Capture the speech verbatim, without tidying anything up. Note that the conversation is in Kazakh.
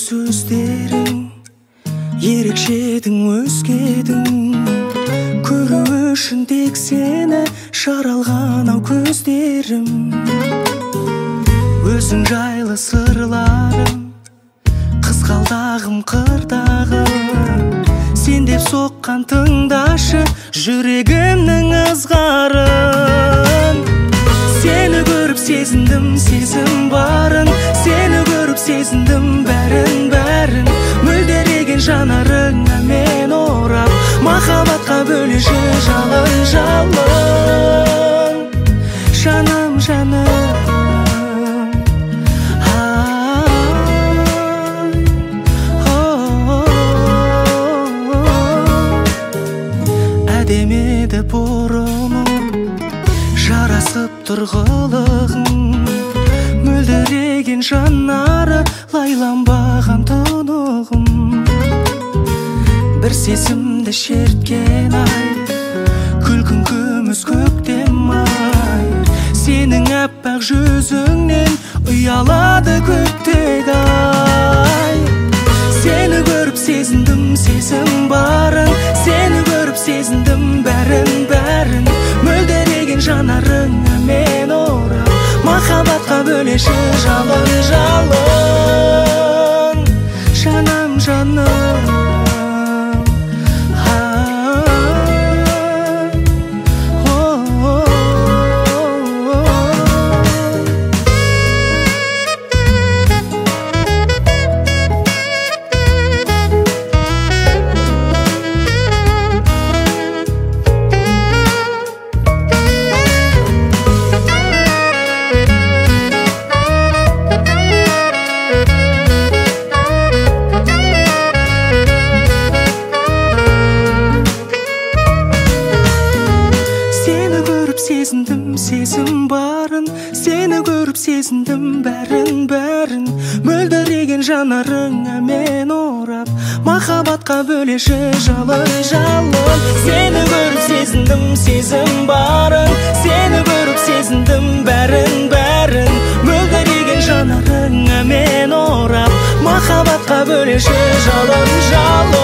сөздерің ерекшедің өзгедің, көру үшін тек сені жаралған ау көздерім. Өзің жайлы сырларым, қызғалдағым қырдағы, сен деп соққан тыңдашы жүрегімнің ызғарын. Сені көріп сезіндім сезім барын, сені көріп сезіндім бәрін бәрін. Мөлдіреген жанарыңа мен орап, махаббатқа бөлеші жалын жалын. Жаным жаным әдемеді бұрымым, жарасып тұр қылығың. Мөлдіреген жанары лайланбаған тұнығым. Бір сезімді шерткен ай, күлкің күміс көктем ай. Сенің әппақ жүзіңнен ұялады көктегі ай. Сені көріп сезіндім сезім барын, сені көріп сезіндім бәрін бәрін. Мөлдіреген жанарыңа мен орап, махаббатқа бөлеші жалын жалын. Жаным жаным сезіндім сезім барын, сені көріп сезіндім бәрін бәрін. Мөлдіреген жанарыңа мен орап, махаббатқа бөлеші жалын жалын. Сені көріп сезіндім сезім барын, сені көріп сезіндім бәрін бәрін. Мөлдіреген жанарыңа мен орап, махаббатқа бөлеші жалын жалын.